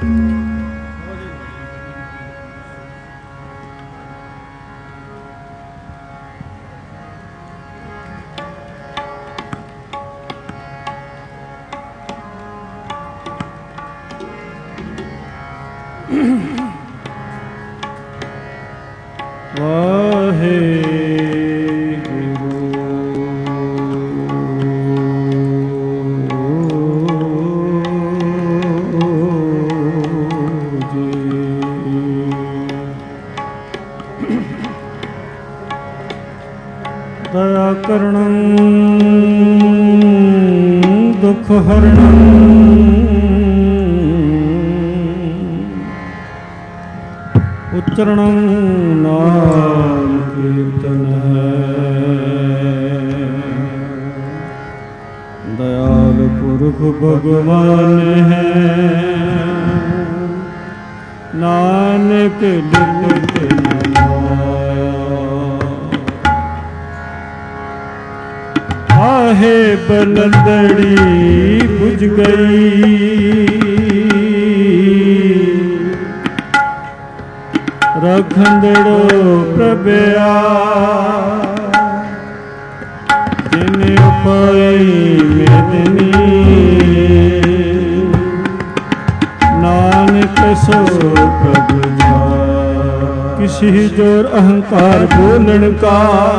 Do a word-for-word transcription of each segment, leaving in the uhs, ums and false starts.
दयाकरणं दुःखहरणं उच्चरणं नाम कीर्तन दयाल पुरख भगवान है नानक लिख आहे बलदड़ी बुझ गई रखंदड़ो प्रभया जिन उपाई मेदनी नानक सो प्रभु जा किसी जोर अहंकार बोलन का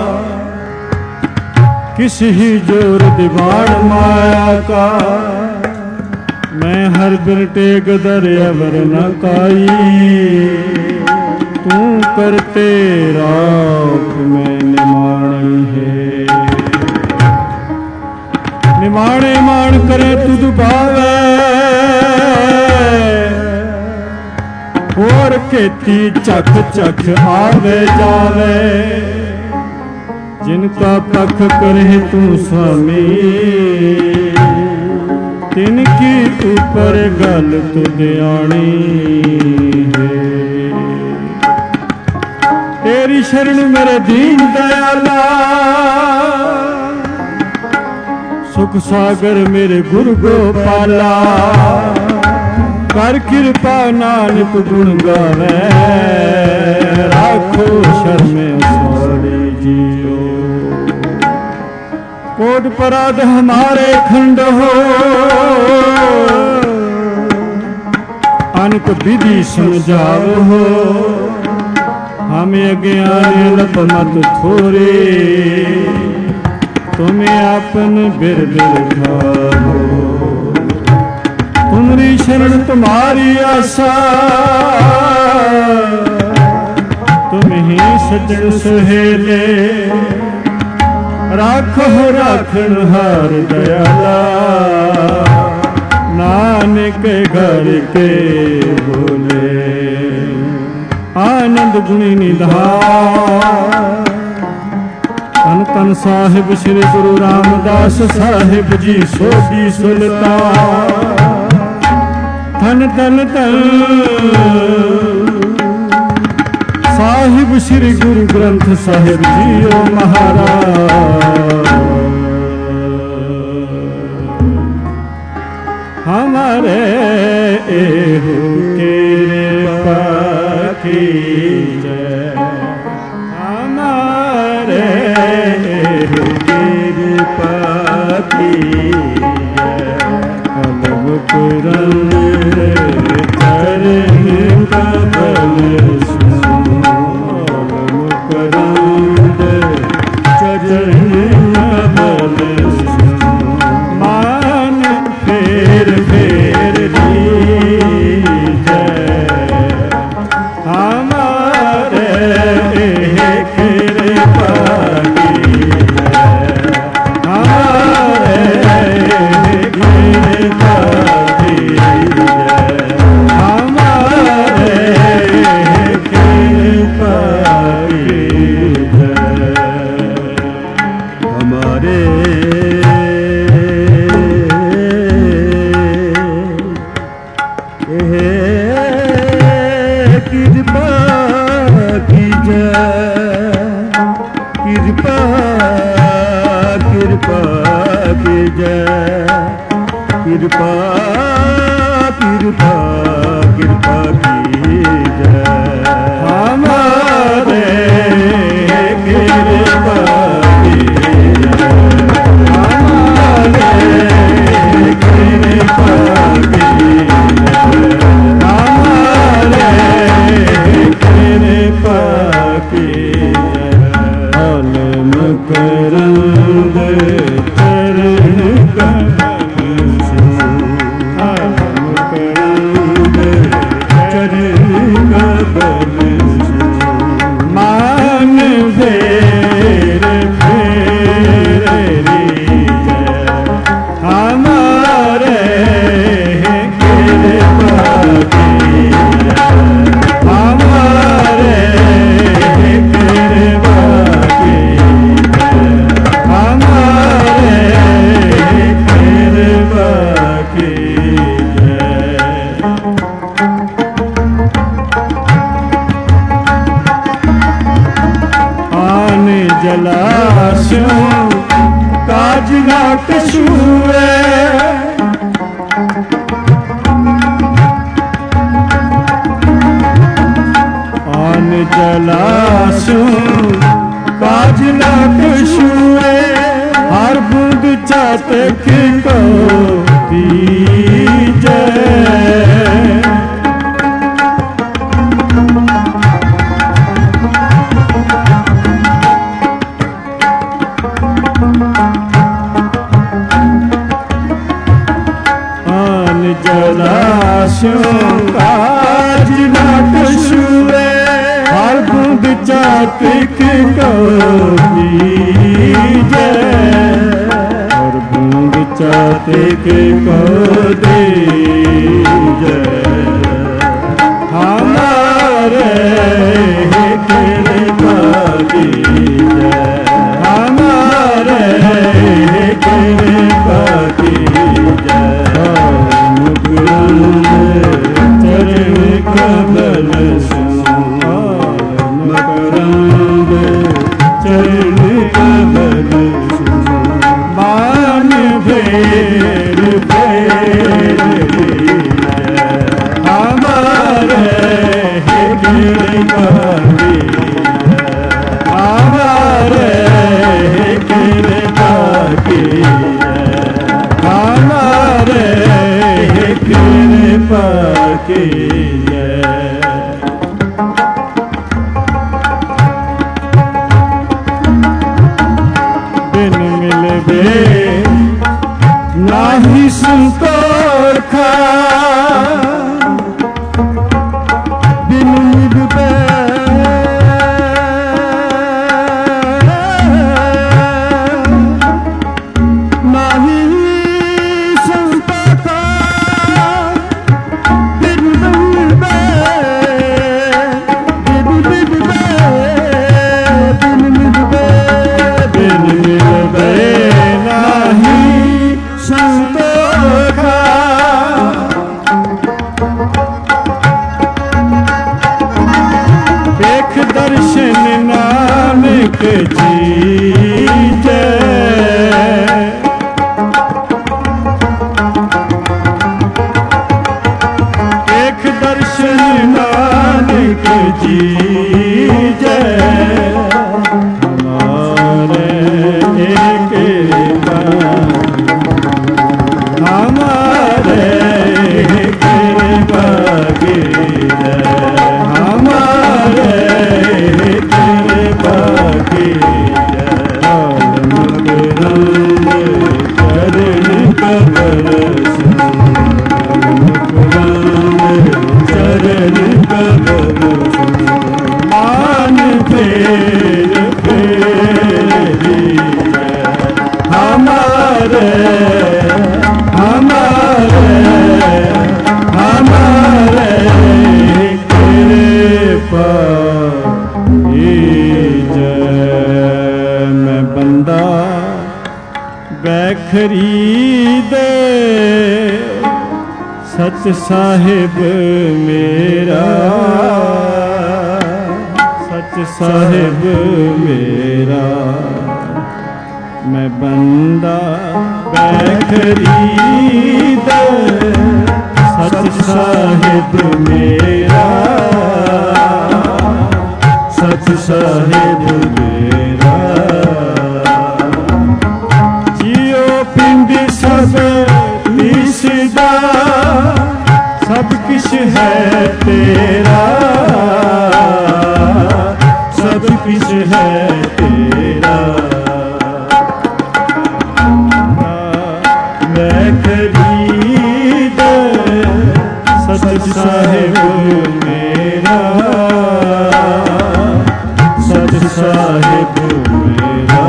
किसी ही जोर दीवान माया का मैं हर बिरटे गदर अवर न काई तू करते राख में निमाणी है निमाणे मान करे तुझ भावे और खेती चख चख आवे जावे जिनका पख करे तू स्वामी तिनकी ऊपर गल तुदयाणी है तेरी शरण मेरे दीन दयाला सुख सागर मेरे गुरु गोपाला कर कृपा नानक गुण गावे राखो शर्मे सौरी जियो कोट पराध हमारे खंड हो अनक विधि समझाओ हो हमें अज्ञान लप मत थोरे तुम्हें अपन बिरद खाओ तुम्हारी शरण तुम्हारी आशा तुम ही सजन सुहेले राखो राखन हार दयाला नानक घर के बोले आनंद गुणी निधान तन तन साहिब श्री गुरु रामदास साहिब जी सोधी सुल्तान धन धन धन साहिब श्री गुरु ग्रंथ साहिब जी ओ महाराज हमारे एहू कृपा की जय हमारे एहू कृपा की जय अलग पुरंद चरण कमल मान फेर फेर हमारे कृपा की हमारे कृपा की हमारे कृपा हमारे कृपा की जय कृपा कृपा की जय कृपा कृपा कृपा कीजय हमारे कृपा कीजय हमारे कृपा कीजय हमारे कृपा कीजय आलम करंद चरण कमल से आलम करंद चरण कमल से मान फेर फेर रीजय हमारे कृपा कीजय हमारे कृपा कीजय हमारे कृपा कीजय आन जलाशयों काज ना कछुए आन जलाशयों काज ना कछुए हर बूंद चातक को पीजय आन जलाशयों काज ना कछुए हर बूंद चातक को पीजय और बूंद चातक को दीजय हमारे कृपा कीजय हमारे कृपा कीजय मुकुंद चरण कमल मकरंद चरण कमल मान फेर फेर रीजय हमारे कृपा कीजय हमारे कृपा कीजय हमारे कृपा कीजय बिन मिलबे नाही संतोखा बिन मिलबे नाही संतोखा बिन मिलबे बिन मिलबे बिन मिलबे बिन मिलबे नाही संतोखा देख दर्शन नानक जीजय देख दर्शन नानक जीजय हमारे कृपा हमारे कृपा कीजय हमारे कृपा कीजय मुकुंद चरण कमल मुकुंद चरण कमल मान फेर फेर रीजय हमारे हमारे हमारे कृपा कीजय मैं बंदा बैखरीदे सच साहिब मेरा सच साहिब मेरा मैं बंदा बैखरीदे सच साहिब मेरा, सच साहिब मेरा। जियो पिंड सब दिसदा, सब किश है तेरा, सब किश है तेरा। मैं खरीद सच साहिब मेरा, सच साहिब मेरा।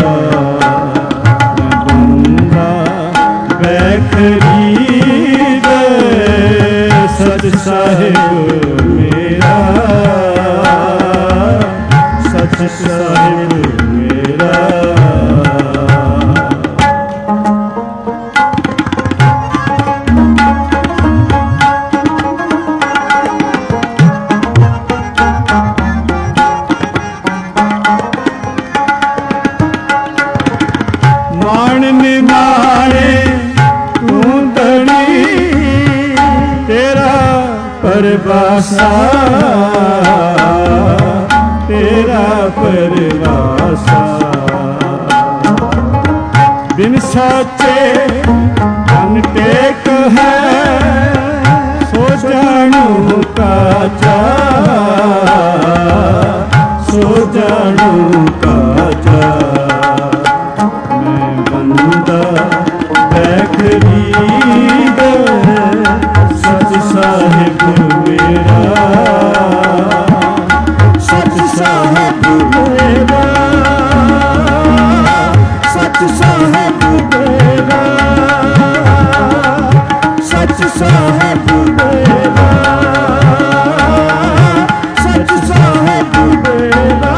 बंदा मैं खरीद सच साहिब मेरा, सच साहिब मेरा। माण निमाणे तू धनी, तेरा परवासा, तेरा परवासा। बिन साचे अन टेक है, सो जानू काचा, सो जानू काचा। मैं बंदा खरीद सच साहिब मेरा, सच साहिब मेरा, सच साहिब मेरा, सच साहिब मेरा, सच साहिब मेरा।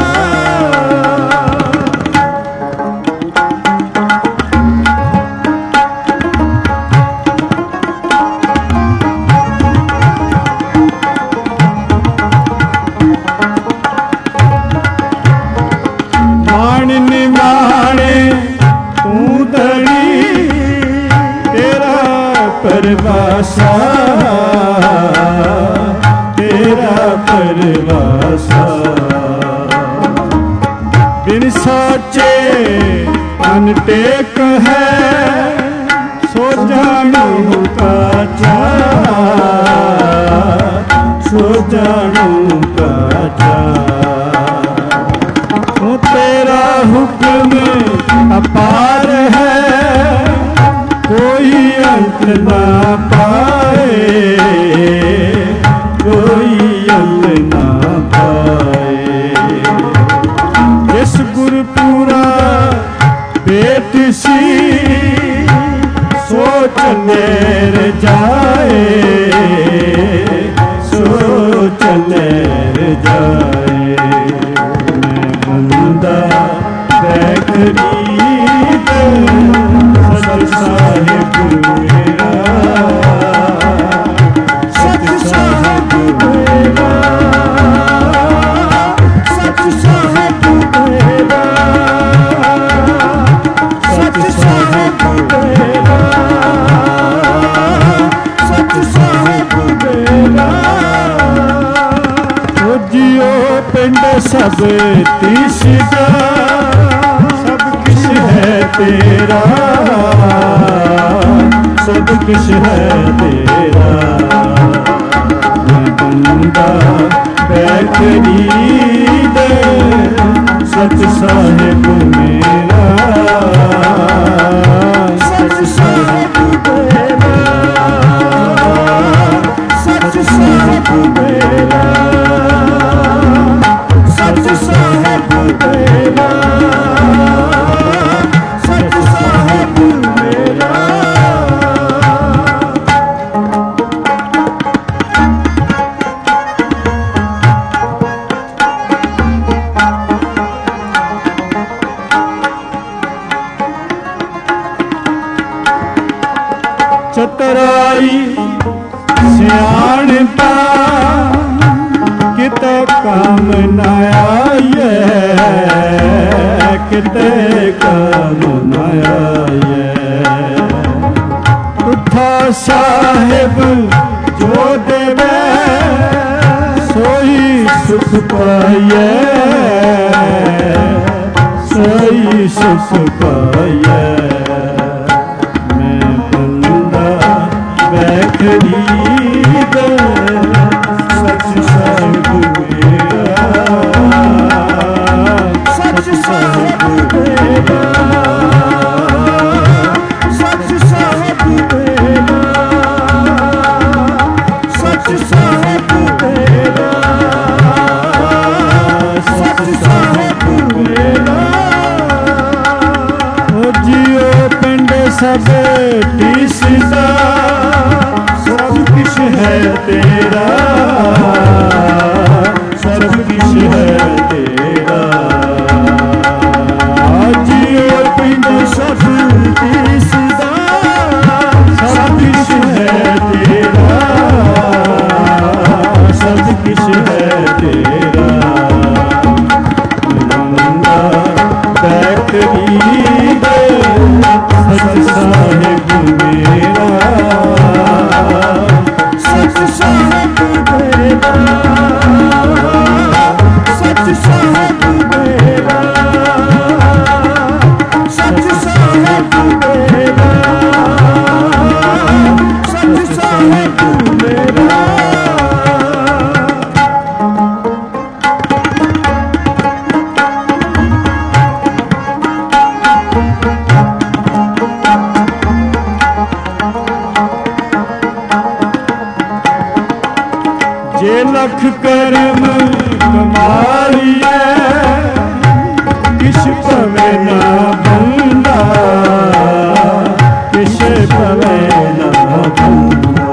माण निमाणे तू धनी, तेरा परवासा, तेरा परवासा। बिन साचे अन टेक है, सो जानू काचा, सो जानू काचा। तेरा हुक्म अपार है, कोई अंत ना पाए, कोई अंत ना पाए। जिस गुरपुरा बेट सी, सो चलेर जाए, सो चलेर जाए। बंदा खरीद सच साहिब मेरा, सच साहिब मेरा, सच साहिब मेरा, सच साहिब मेरा, सच साहिब मेरा। ओ जियो पिंड सब तीसदा, सब किश है तेरा, सब किश है तेरा। मैं बंदा खरीद सच साहिब मेरा, सच साहिब मेरा, सच साहिब मेरा, सच साहिब मेरा, सच साहिब मेरा। चतराई सियाणपा किते काम न आए, किते काम न आए। उठा साहिब सुख पाइए सोई सुख पाइए मैं बंदा बैठरी दे सच साहिब मेरा सच साहिब मेरा सच साहिब मेरा सच साहिब मेरा सच साहिब मेरा ओ जियो पिंड सब तीसदा सब किश है तेरा सब किश है तेरा जियो पिंड सब तीसदा सब किश है तेरा सब किश है तेरा बंदा बैठरी दे सच साहिब मेरा सच साहिब मेरा सच साहिब मेरा सच साहिब मेरा सच साहिब मेरा जे लख करम कमालिए किश पवे ना बंदा किश पवे ना बंदा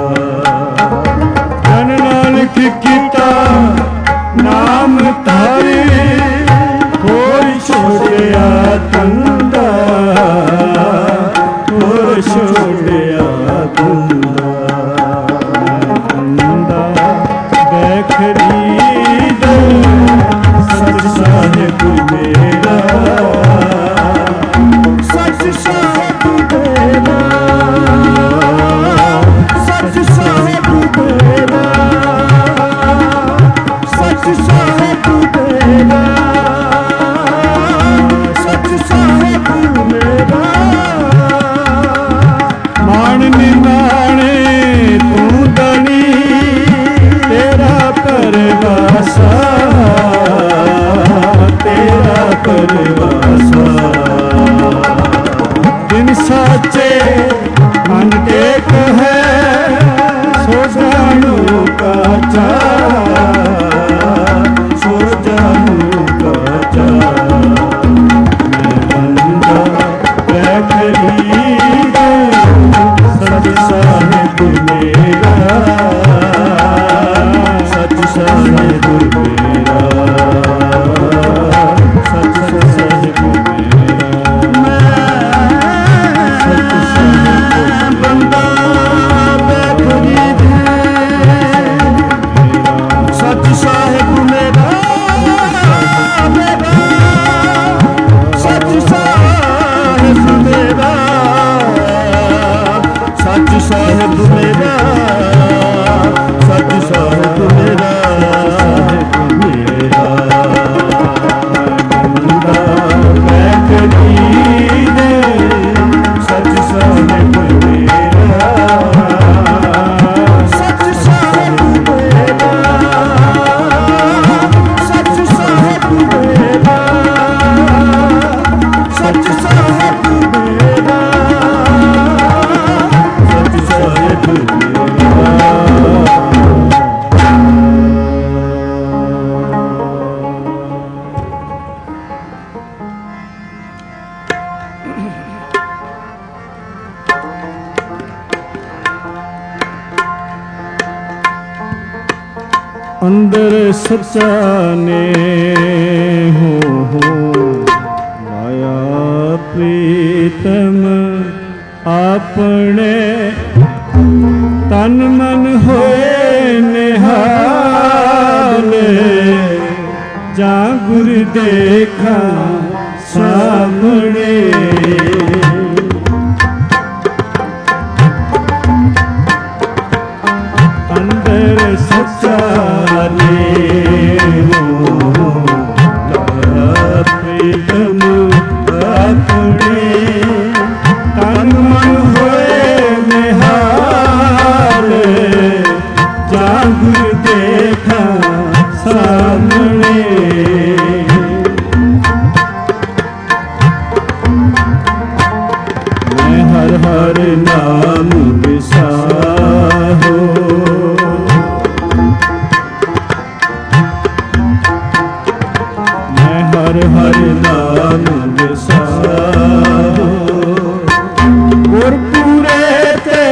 जन नानक कीता नाम तारे होर छोड़िया तंदा होर छोड़िया तंदा खरीद सच साहिब मेरा सच साहिब मेरा सच साहिब मेरा सच साहिब मेरा सच साहिब मेरा मान निमाणे तू दनी तेरा परवासा तेरा परवासा दिन साचे मन टेक है सो जानू का चा सो जानू का चा मैं बंदा बैठरी सच साहिब मेरा सच साहिब मेरा सच साहिब मेरा मैं सच साहिब बंदा बैठरी दे सच साहिब मेरा मेरा सच साहिब मेरा सच साहिब मेरा सच साहिब मेरा मेरा बंदा बैठरी दे सच साहिब मेरा सच साहिब मेरा सच साहिब मेरा सच साहिब मेरा सच साहिब मेरा अंदर सच्चा ने हो हो माया प्रीतम अपने तन मन होए निहाले जा गुर देखा सामने अंदर सच्चा ने अपने तन मन होए निहाल जागुर देखा सामने मैं हर हर नाम बिसाहो मैं हर हर नाम बिसाहो गुरपुरे ते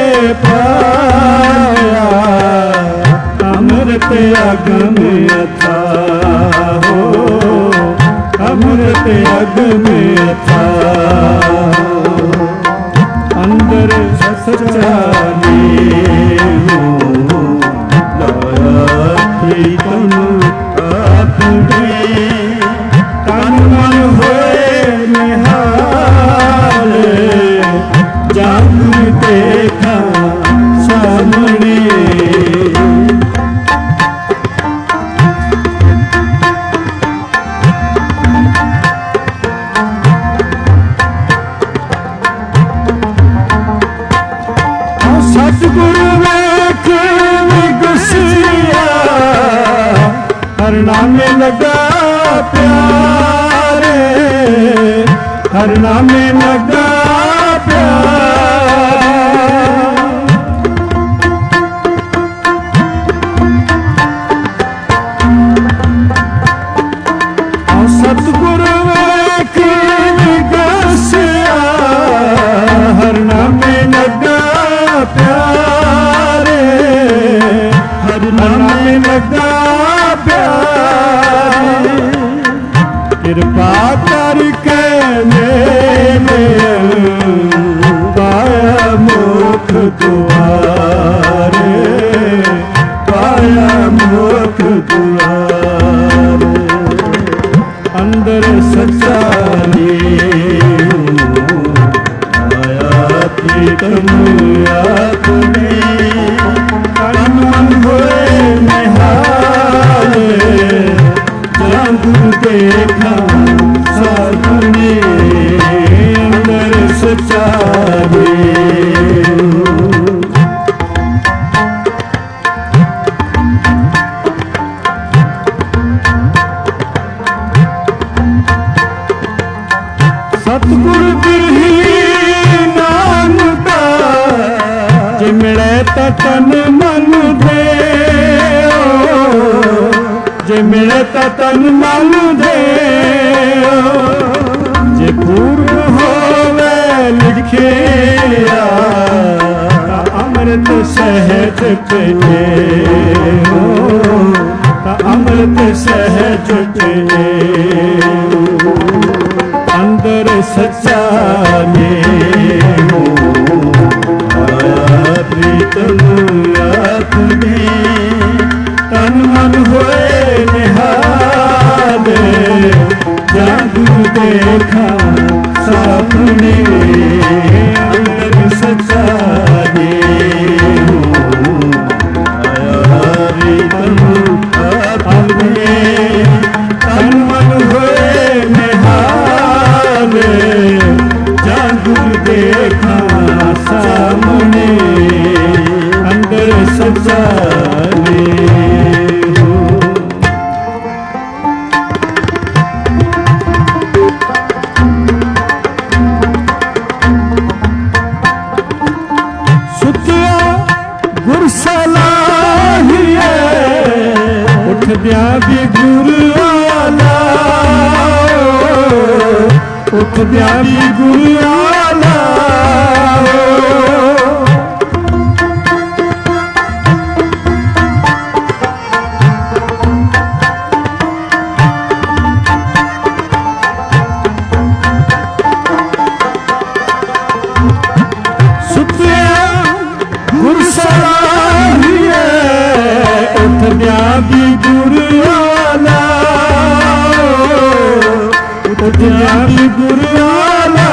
पाया अमृत अगम अथाहो अमृत अगम अथाहो अंदर सच्चा लाया प्रीतम अपने तन मन होए निहाल जागुर देखा सामने सतगुरु वेख विगसिया हर नामे लगा प्यारे हर नामे लगा प्यार सतगुरु वेख विगसिया हर नामे लगा प्यारे हर नामे लगा प्यारे कृपा करके मेरे पाया मुख द्वारे पाया मुख द्वारे अंदर सच्चा प्रीतम अपने तन मन होए निहाल जागुर देखा सामने अंदर सच्चा सतगुर बिरही जे मिले तो तन मन दे जे मिले तो तन मन दे जे पूर्व होवे लिखिया अमृत सहज पिले अमृत सहज पिले अंदर सच्चा ने प्रीतम अपने तन मन होए निहाल जागुर देखा सामने अंदर सच्चा प्रीतम अपने तन मन होए निहाल जागुर देखा सामने अंदर सच्चा सुतिया गुर सलाहिए उठ दिया भी गुर आला उठ दिया भी गुर आला भी गुरु आला उठिया भी गुरु आला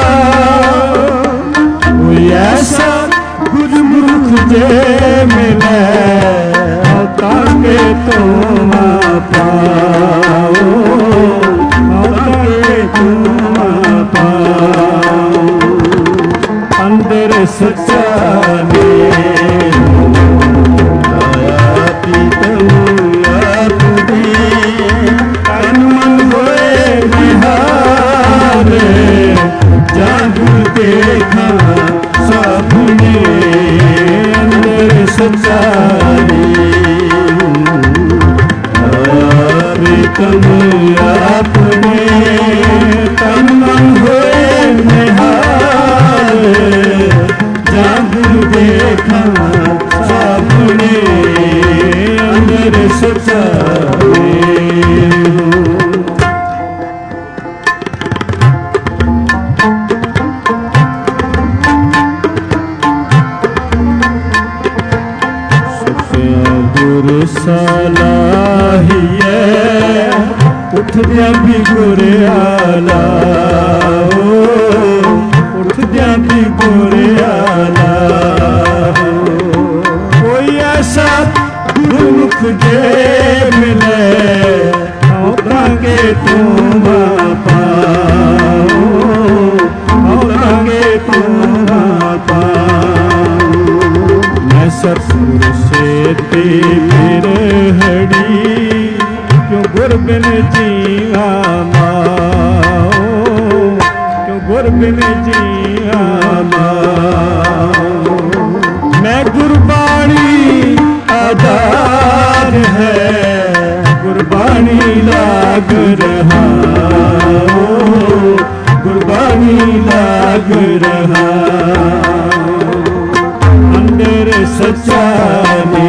कोई ऐसा गुरमुख जे मिले ताके तुम पाओ ताके तुम पाऊं अंदर सच्चा ने आया प्रीतम आपने तन मन होए निहारे जादू देखा सबने अंदर सच्चा ने प्रीतम आपने तन मन होए निहारे जादू देखा सबने अंदर सच्चा सलाहिए उठ दिया भी गोरे आला उठ दिया भी गोरे आला कोई ऐसा गुरुमुख जे मिले औतांगे तुम पाओ औतांगे तुम पाओ मैं सतगुर से फिर हड़ी क्यों गुर बिन जिया माओ क्यों गुर बिन जिया माओ मैं गुरबाणी आधार है गुरबाणी लाग रहा गुरबाणी लाग रहा अंदर सच्चा ने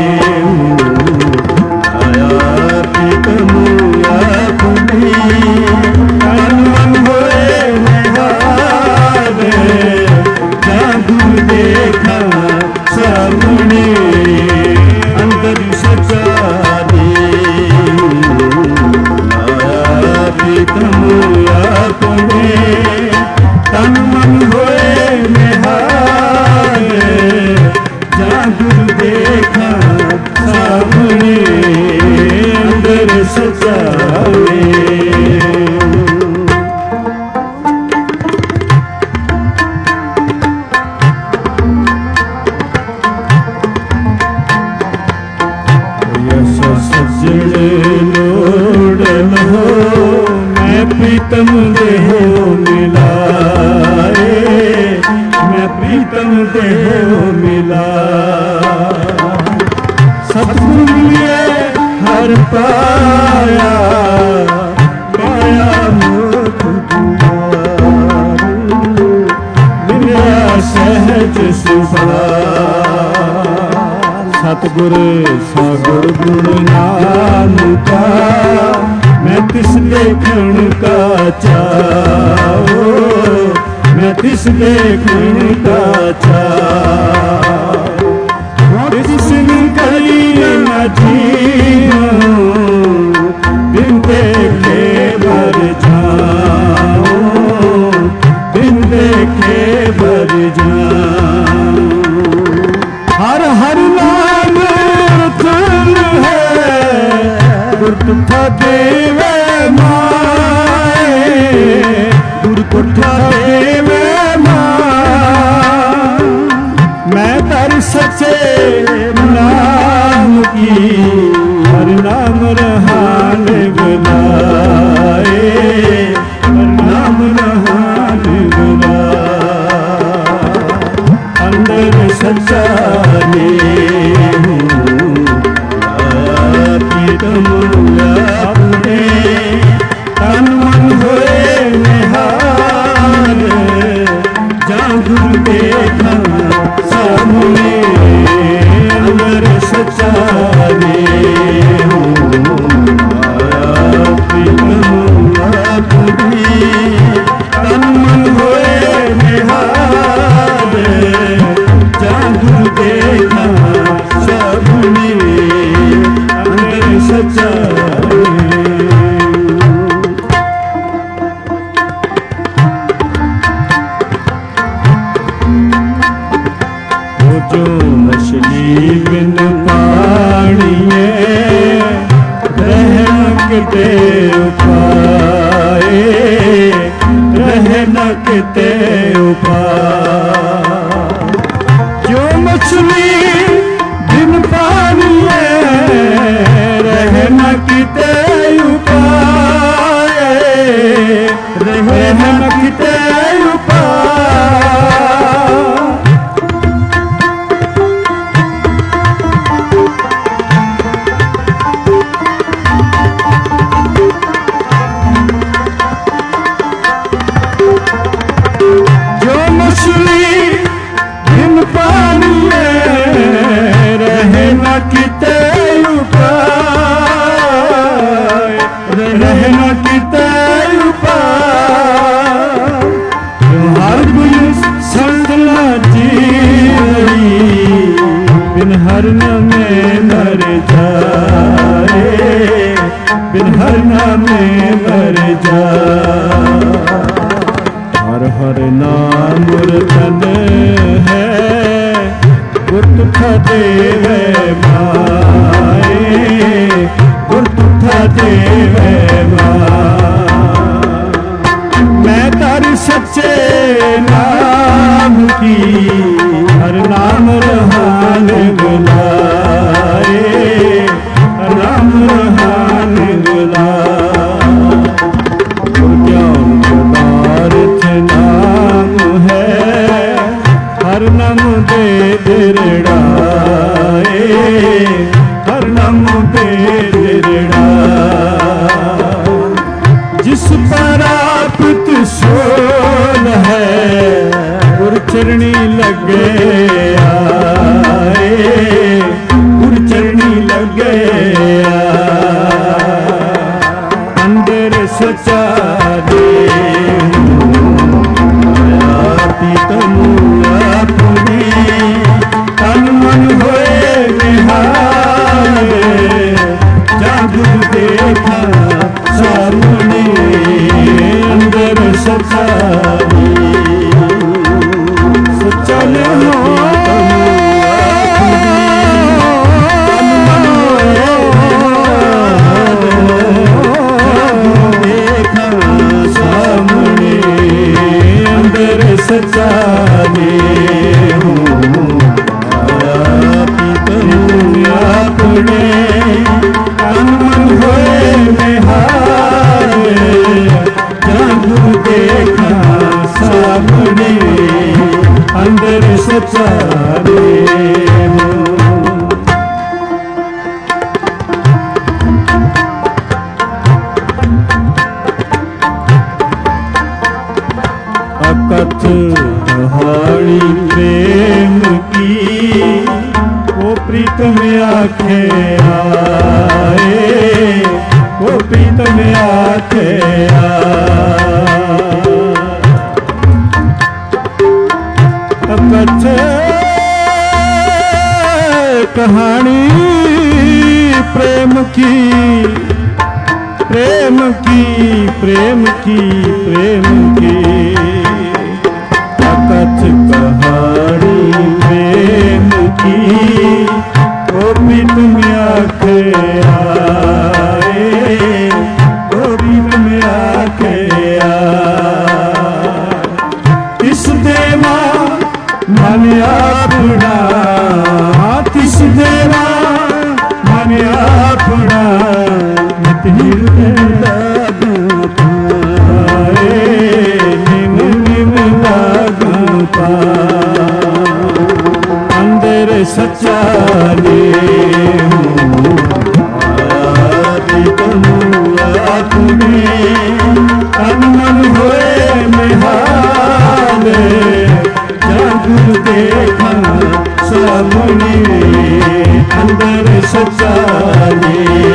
आया प्रीतम आपने तन मन होए निहारे जादू देखा सबने अंदर सच्चा ने आया प्रीतम आपने तन मन होए निहारे जादू देखा सामने अंदर सच्चा सज्जन लोड़न हो मैं प्रीतम देहो मिलाए मैं प्रीतम देहो मिला सतगुरु हर पाया पाया मोख मिला सहज सुभा सतगुर सागर गुण नानका मैं तिस देखण का चाओ मैं तिस देखण का चाओ तिसन कली न जीऊं बिन देखे भर जाऊं बिन देखे भर जाऊं हर हर नाम रतन है गुरकुठा देवे माए गुरकुठा देवे माए मैं तर सच्चे नाम की हर नाम रहान बुलाए हर नाम रहान बुलाए अंदर सच्चा ने प्रीतम आपने तन मन होए निहारे जादू देखा सामने अंदर सच्चा ने प्रीतम आपने तन मन होए निहारे जादू देखा सबने अंदर सच्चा वो जो मछली बिन पानी रह के उपाए रह किते उपाय। जो मछली बिन पानी रहे न किते उपाय, रहे न किते उपाय। जो मछली बिन पानी रहे न किते उपाय, रहे न किते उपाय। हर गुण संगला जी बिन हरन में मर जाए, बिन हरन में मर जाए। हर हर नाम रतन है गुरतुठ देवे माए, गुरतुठ देवे माए। मैं तारी सच्चे नाम की हर नाम रहान गुलाए, हर नाम रहान गुलाए। ज्ञान पदार्थ नाम है हर नाम दे दिरड़ाए, हर नाम दे दिरड़ाए। जिस प्राप्त सोल है गुर चरणी लगे आए, गुर चरणी लगे आए। अंदर सचा दे तनु अपने तन मन होए निहाल, जादू देखा सामने अंदर सचा सचल हो सच्चा अपने तन मन होए निहाल, जादू देखा सामने अंदर सच्चा कथ कहानी प्रेम की वो प्रीतम आखे आए, वो प्रीतम आखे आए। कथ कहानी प्रेम की, प्रेम की, प्रेम की, प्रेम की। कथ कहानी प्रेम की वो प्रीतम आखे आए, वो प्रीतम आखे आए। तिस देवा मन अपना, तिस देवा मन अपना नित हृदय पाए, निम निम लागू अंदर सच्चा ले अपने तन मन होए निहाल, जादू देखा सामने अंदर सच्चा ले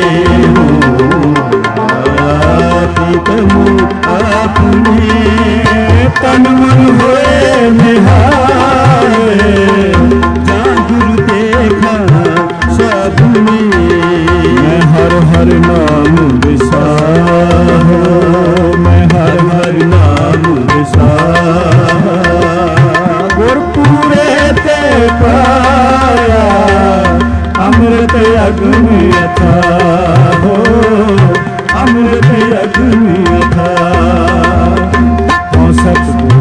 अपने तन मन होए निहाल, जादू देखा सामने। मैं हर हर नाम विसाहो, मैं हर हर नाम विसाहो, गुरपुरे ते पाया अमृत अग्नि अथाह हो, अमृत अग्नि अथाह। सतगुरु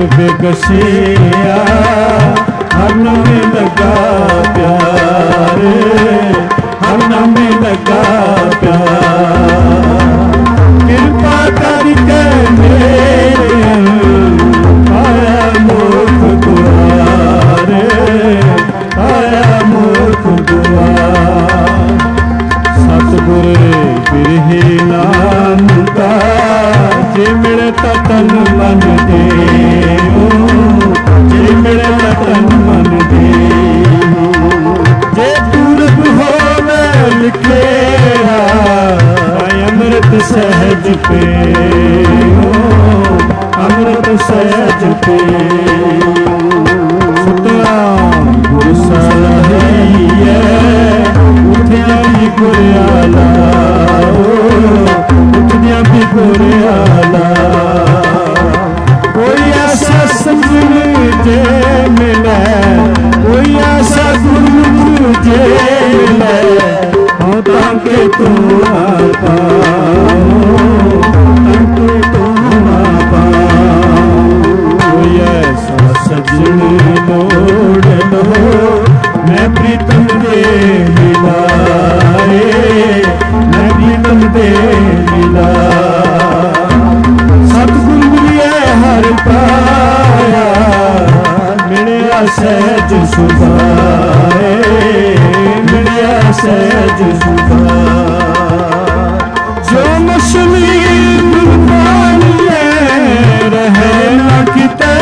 बेकसिया हर नाम में लगा प्यार, हर नाम में लगा प्यार। कृपा करके मेरे आया मूर्ख द्वार, आया मूर्ख द्वार। सतगुर बिरही नाम का जे मिलता तन मन देव, जे मिलता तन मन देव। जे पूरब होवे लिखे अमृत सहज पे, अमृत सहज पे। सतनाम गुरु सलाहिए उठिया भी गुरियाला, उठिया भी गुरियाला। कोई ऐसा सज्जन जे मिले, कोई ऐसा गुरु जे मिले, हाँ ताके तू आ पाओ, ताके तू आ पाओ। कोई ऐसा सज्जन मोड़ लो, मैं प्रीतम दे मिलाए, मैं प्रीतम दे मिला। सतगुरु मिलिए हर पाया, मिलिया सहज सुभाए, मिलिया सहज सुभाए। जो मछली पानिए रहे न किते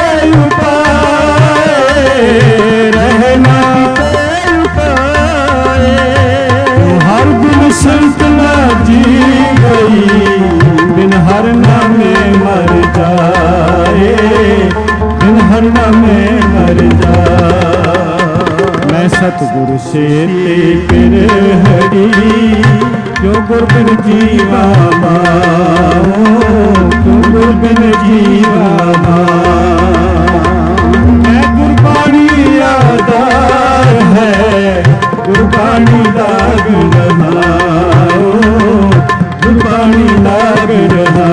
उपाय, रहे न किते उपाय। हर दिन संतना जी गई, बिन हर नामे मर जाए, बिन हर नामे मर जाए। मैं सतगुरु से ते फिर हरी, क्यों गुर बिन जीवा माओ, क्यों गुर बिन जीवा माओ। मैं गुरबाणी आधार है, गुरबाणी दाग रहाओ, गुरबाणी दाग रहा।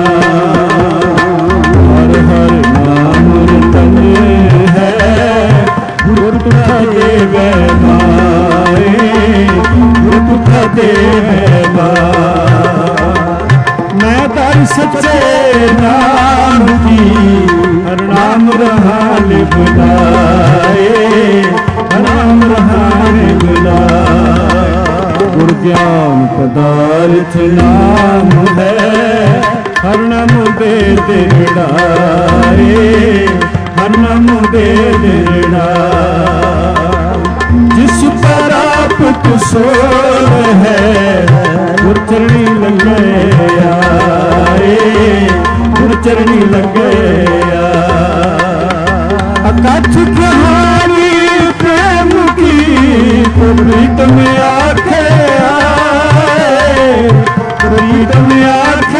हर हर नाम तन है, गुरु तुखा देवे माए, गुरु तुखा देवे माए। मैं दर सच्चे नाम की हर नाम रहान बुलाए, हर नाम रहान बुलाए। गुर ज्ञान पदार्थ नाम है, हर नाम वेद ऋणाए, हर नाम वेद ऋणाए। जिस पर आप कुशोर है, गुर चरणी लगे आए, गुर चरणी लगे आए। अकथ कहानी प्रेम की तो प्रीतम आखे आए, प्रीतम आखे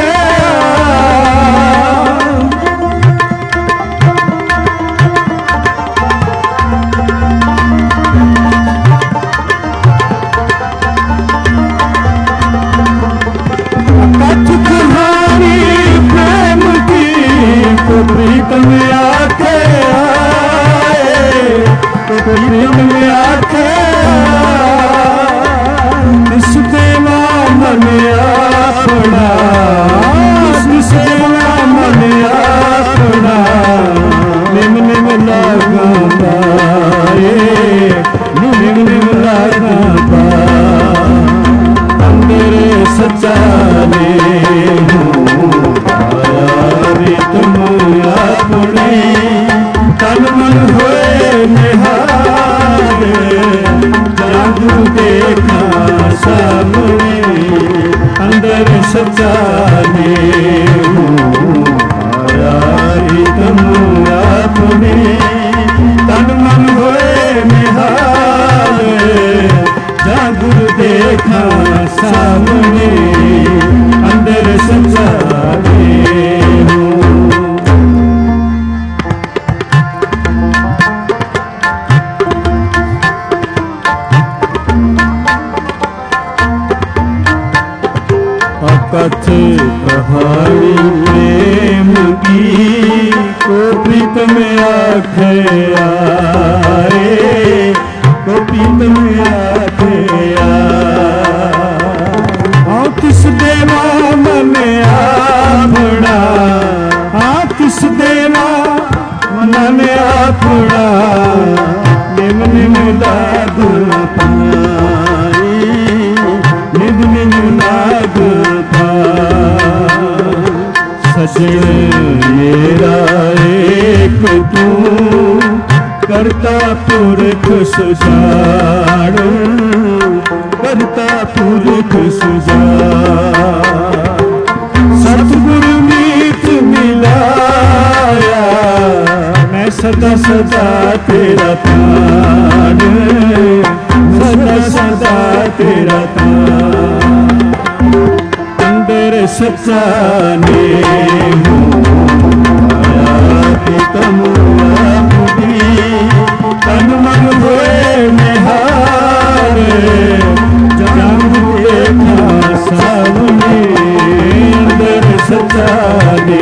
प्रीतम आखे आए, तो प्रीतम आखे निस देवा मन अपना, निस देवा मन अपना। निम निम लगा पाए, निम निम लगा पाए। अंदर सच्चा ने तुम अपने तन मन होए निहार, जादू देखा सामने। अंदर सच्चा ने आया तुम अपने तन मन होए निहार, जादू देखा सामने। अंदर सच्चा ने कथ कहानी प्रेम प्रेम की को प्रीतम आखे आए, को प्रीतम आखे आ तिस देवा मन आपना, हाँ तिस देवा मन आपना, निम निम लाग पाई, निम निम लाग पाई। सजन मेरा एक तू करता पुरख सुजान, करता पुरख सुजान। सतगुरु मीत मिलाया, मैं सदा सदा तेरा तान, सदा सदा तेरा तान। अंदर सच्चा ने हूँ आया प्रीतम आपकी, तन मन होए निहारे, जान देखा सामने। अंदर सच्चा ने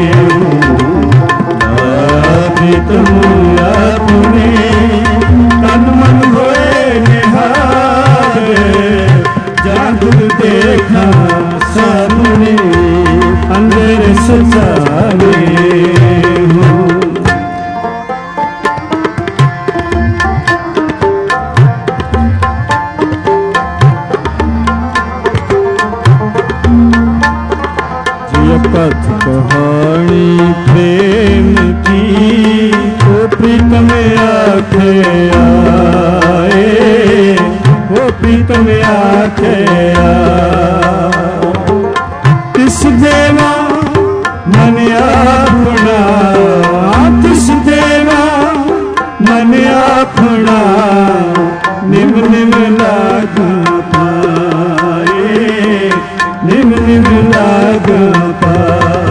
प्रीतम आपने, तन मन होए निहारे, जान देखा सामने। अंदर सच्चा ने पथ कहानी प्रेम की को प्रीतम आखे आए, वो प्रीतम आखे तिस देवा मन आपना, तिस देवा मन आपना, निम निम लाग पाए, निम निम लाग पाए।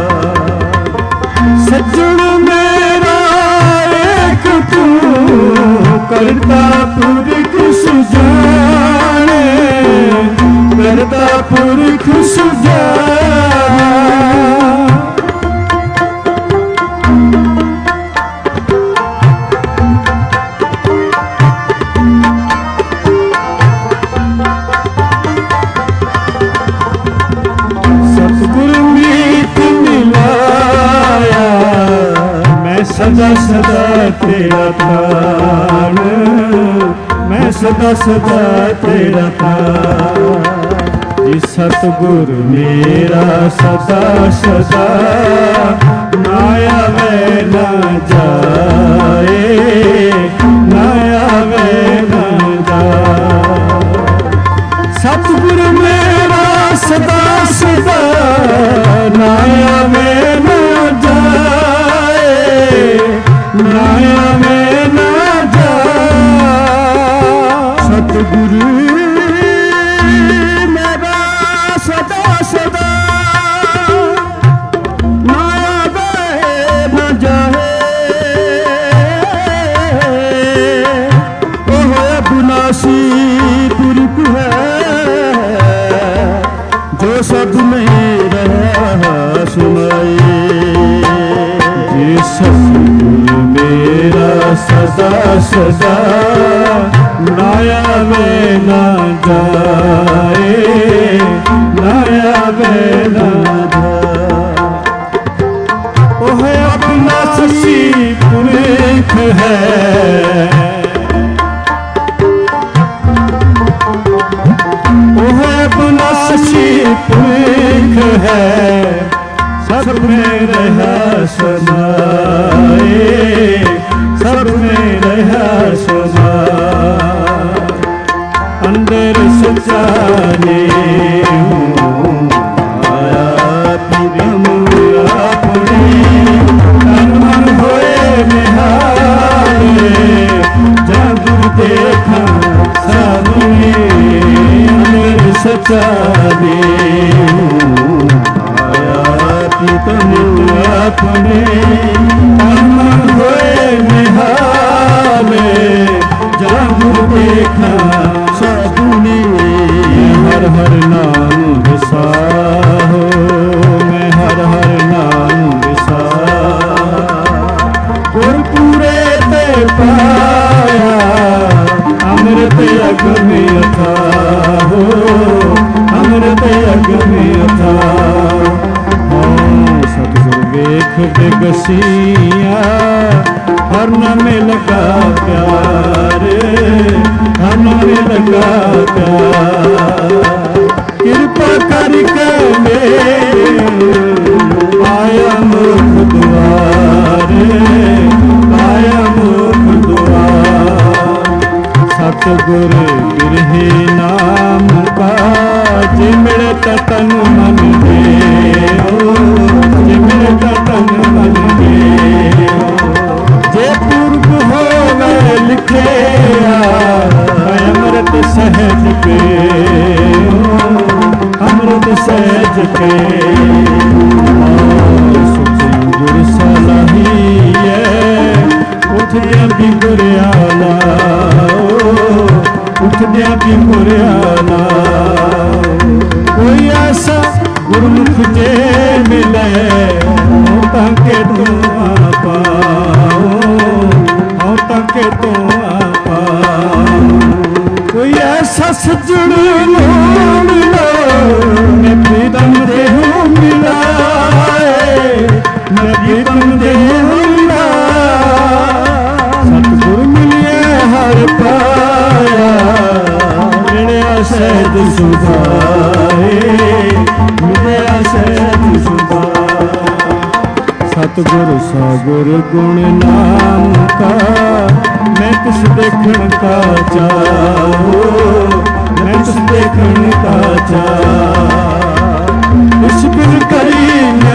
सज्जन मेरा एक तू करता पुरख सुजाने, करता पुरख सुजाने। सतगुरु मीत मिलाया, मैं सदा सदा तेरा तान, मैं सदा सदा तेरा तान। जिस सतगुरु मेरा सदा सदा, नाया वे न जाए, नाया वे न जाए। सतगुरु मेरा सदा सदा, नाया वे न जाए, नाया वे न जाए। सतगुरु मेरा सदा सदा, नाया वे न जाए। ओ होया विनाशी पुरख है, जो सब में रहा सुनाए। ये सतगुरु मेरा सदा सदा, नाया वे न जाए, नाया वे न जाए। ओ है अपना सच्ची पुरख है, पुरख है, सब में रहा समाए, सब में रहा समाए। अंदर सच्चा ने हूँ आया प्रीतम आपने, तन मन होए निहारे, जादू देखा सामने। अंदर सच्चा ने आया प्रीतम आपने, तन मन होए निहारे, जादू देखा सामने। हर हर नाम विसाहो, मैं हर हर नाम विसाहो। गसिया हर नाम में लगा प्यार, हर नाम में लगा प्यार। कृपा करके मेरे आया मुख द्वार, आया मुख द्वार। सतगुर बिरही नाम का जिमड़ तन मन देओ, जिमड़ तन मन देओ। जे पूर्व होवे लिखे अमृत सहज पे, अमृत सहज पे। गुर सलाहिए उठदिया भी गुरियाला, उठदिया भी गुरियाला। कोई ऐसा गुरमुख जे मिले ताके तू पाओ, ताके तू पाओ। कोई ऐसा सज्जन मिला मैं प्रीतम देहु मिलाए, मैं प्रीतम देहु मिला। सतगुरु मिलिए हर पाया, मिलिया सहज सुभाए, मिलिया सहज सुभाए। सतगुरु सगुर गुण नाम का मैं किस देखण का चाहो, मैं किस देखण का चाह। किस बिन करी न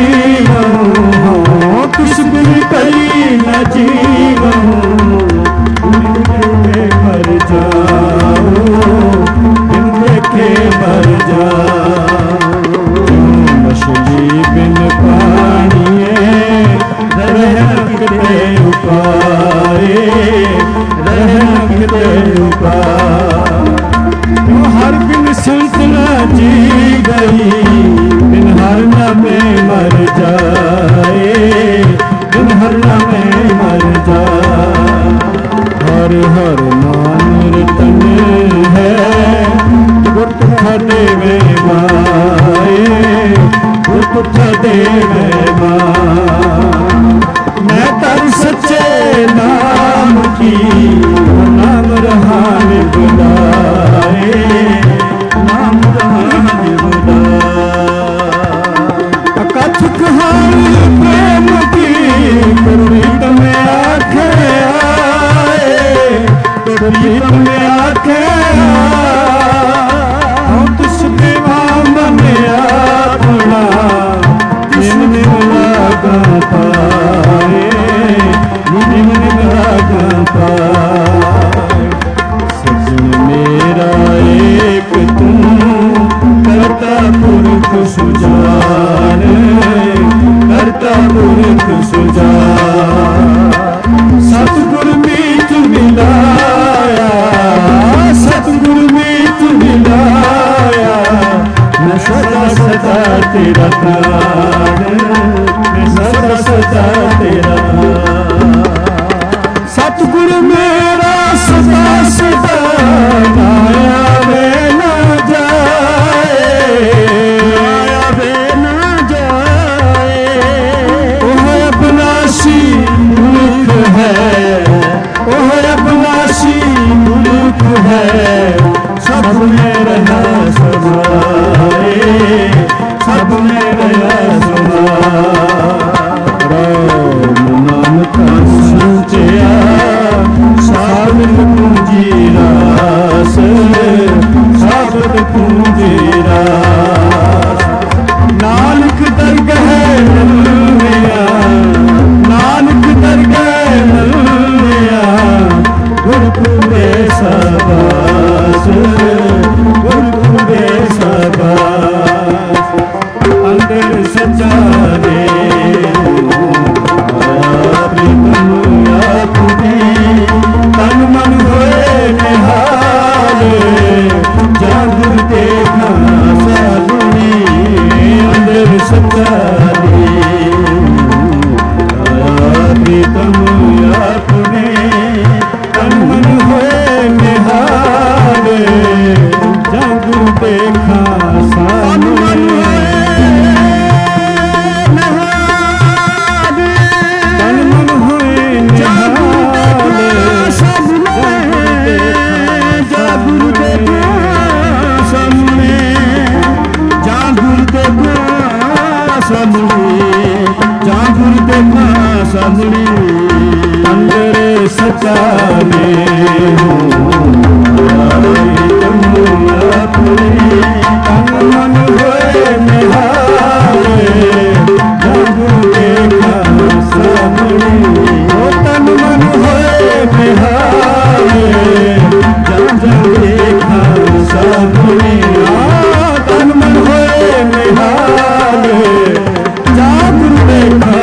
जीवूं, किस बिन करी न जीवूं। बिन देखे मर जाऊं, बिन देखे मर जाऊं। मछली बिन पानिए रहन किते उपाए, रहन किते उपाए। हर बिन संत न जी गई, बिन हर नामे मर जाए, बिन हर नामे मर जाए। हर हर नाम रतन है गुर पुरखा देवे माए, गुर पुरखा देवे माए। मैं तर सच्चे नाम की नाम रहान बुलाए, नाम रहान बुलाए। अकथ कहानी प्रेम की प्रीत में आखे आए, प्रीत में आखे हम तुझ देवा मन अपना, जिसने ਸਾਹਮਣੇ ਅੰਦਰ ਸਚਾਵੇ ਆਪਣੇ ਤਨ ਮਨ ਹੋਏ ਨਿਹਾਰੇ ਜਗ ਦੇਖਾ ਸਾਹਮਣੇ ਉਹ ਤਨ ਮਨ ਹੋਏ ਨਿਹਾਰੇ ਜਗ ਦੇਖਾ ਸਾਹਮਣੇ ਆ ਤਨ ਮਨ ਹੋਏ ਨਿਹਾਰੇ ਜਗ ਦੇਖਾ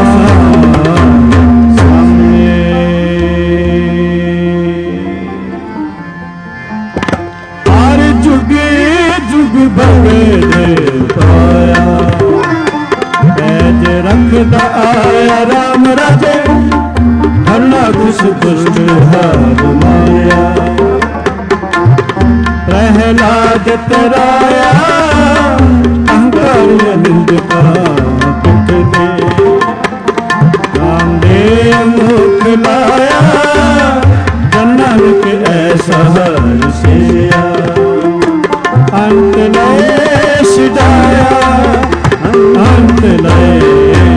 रखता आया राम राजे हरना कुछ दुष्ट हार माया प्रहलाद तराया अहंकार निंद का पिट दे राम दे मुख लाया जनक ऐसा हर सिया अंत लय सिदाया अंत लय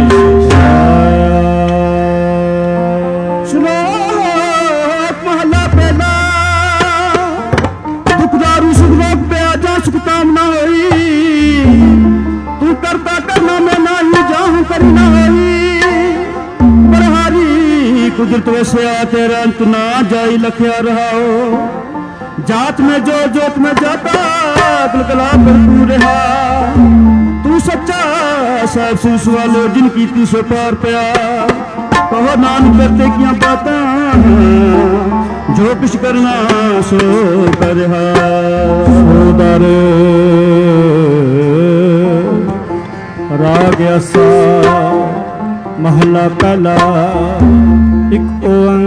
कुदरत वैसे तेरा अंत ना जाई लखिया रहा जात में जो जोत में जाता कलकला भरपूर रहा तू सच्चा साहब सूस वालो जिनकी तू सो पार पया कहो नानक करते क्या बाता जो कुछ करना सो कर सोदर राग आसा महला पहला एक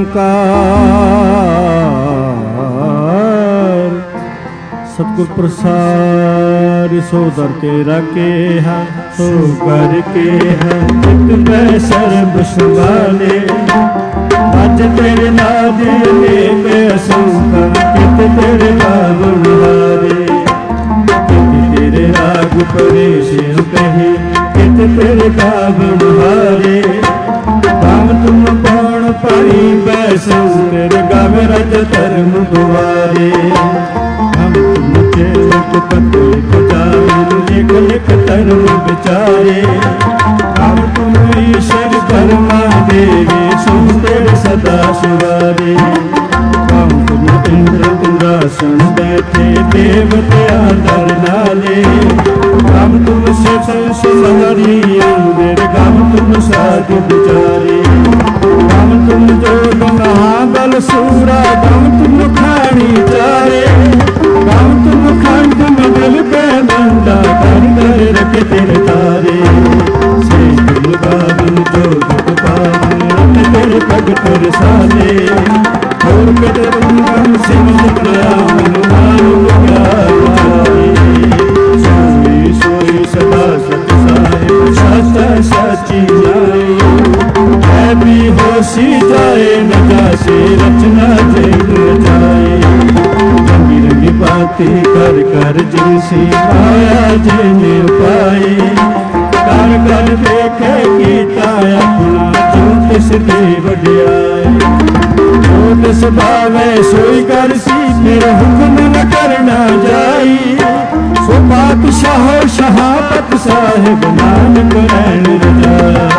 ओंकार सतगुर प्रसाद सो दर तेरा के है सो कर के है चित में सर्ब संभाले आज तेरे नादे में असंख्य चित तेरे बाबुल हारे चित तेरे राग परेश कहे चित तेरे बाबुल हारे काम तुम कौन पाई बैसो तेरे गावे रज धर्म दुआरे हम तुम चेक पत्ते बजावे लिख लिख धर्म विचारे हम तुम ईश्वर ब्रह्मा देवी सुन तेरे सदा शिवारे हम तुम इंद्र इंद्रासन बैठे देवते आदर नाले हम तुम शिव सुंदरी अंदर हम तुम साधु विचारे हम तुम जोग महाबल सूरा हम तुम खानी चारे हम तुम खंड में दिल पे डंडा कर कर रखे तेरे तारे से तुम बाबन जोग पावन रख तेरे पग पर साले और कदर तुम सिम निकला हनुमान सोई सोई सदा सत साहिब सत सची जाए है भी होशी जाए न जासे रचना जैन जाए रंगी रंगी बातें कर कर जिनसी माया जिने पाए कर कर देखे कीता अपना जो तिस दे वड्याए जो तिस भावे सोई कर सी मेरा हुक्म न करना जाई सो पातशाह शहापत साहिब नानक रैन रजाई